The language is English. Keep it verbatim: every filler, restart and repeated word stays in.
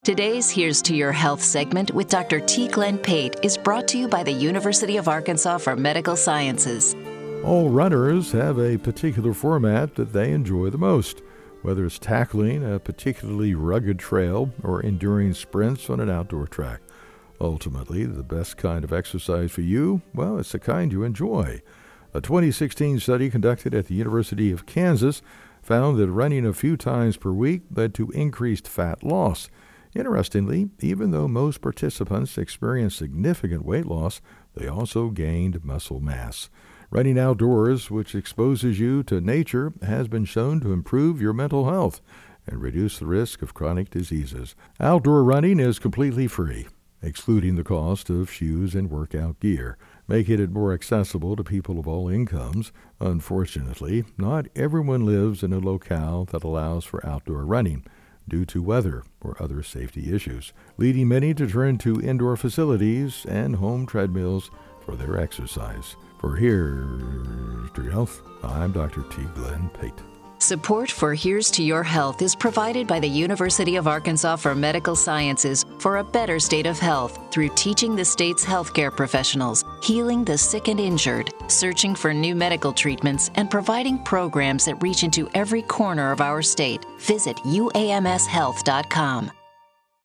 Today's Here's to Your Health segment with Doctor T. Glenn Pate is brought to you by the University of Arkansas for Medical Sciences. All runners have a particular format that they enjoy the most, whether it's tackling a particularly rugged trail or enduring sprints on an outdoor track. Ultimately, the best kind of exercise for you, well, it's the kind you enjoy. A twenty sixteen study conducted at the University of Kansas found that running a few times per week led to increased fat loss. Interestingly, even though most participants experienced significant weight loss, they also gained muscle mass. Running outdoors, which exposes you to nature, has been shown to improve your mental health and reduce the risk of chronic diseases. Outdoor running is completely free, excluding the cost of shoes and workout gear, making it more accessible to people of all incomes. Unfortunately, not everyone lives in a locale that allows for outdoor running due to weather or other safety issues, leading many to turn to indoor facilities and home treadmills for their exercise. For Here's to Your Health, I'm Doctor T. Glenn Pate. Support for Here's to Your Health is provided by the University of Arkansas for Medical Sciences for a better state of health through teaching the state's healthcare professionals, healing the sick and injured, searching for new medical treatments, and providing programs that reach into every corner of our state. Visit U A M S health dot com.